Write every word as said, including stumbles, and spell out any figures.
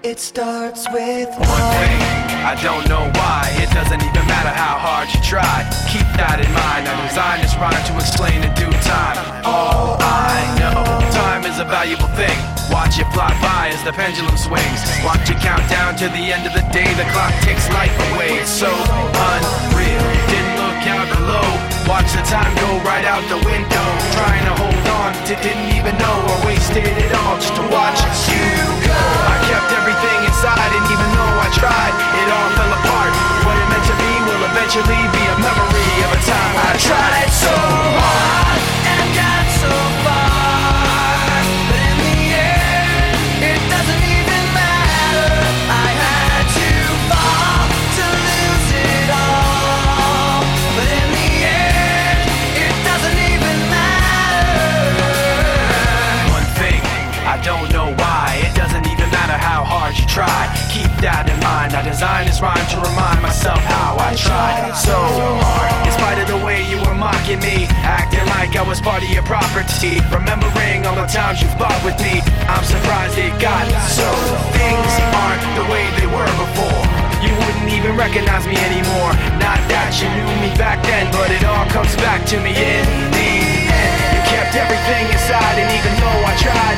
It starts with one thing, I don't know why. It doesn't even matter how hard you try. Keep that in mind. I designed this rhyme to explain in due time. All I know, time is a valuable thing. Watch it fly by as the pendulum swings. Watch it count down to the end of the day. The clock takes life away. It's so unreal. Didn't look out below. Watch the time go right out the window. Trying to hold on to didn't even know I wasted it all just to watch you go. I kept everything inside, and even though I tried, it all fell apart. What it meant to be will eventually be a memory of a time I tried so hard and got so far, but in the end, it doesn't even matter. I had to fall to lose it all, but in the end, it doesn't even matter. One thing, I don't know why. It doesn't even matter how hard you try. Keep that in mind. I designed this rhyme to remind myself how I tried so hard. In spite of the way you were mocking me, acting like I was part of your property, remembering all the times you fought with me, I'm surprised it got so. Things aren't the way they were before. You wouldn't even recognize me anymore. Not that you knew me back then, but it all comes back to me in the end. You kept everything inside, and even though I tried,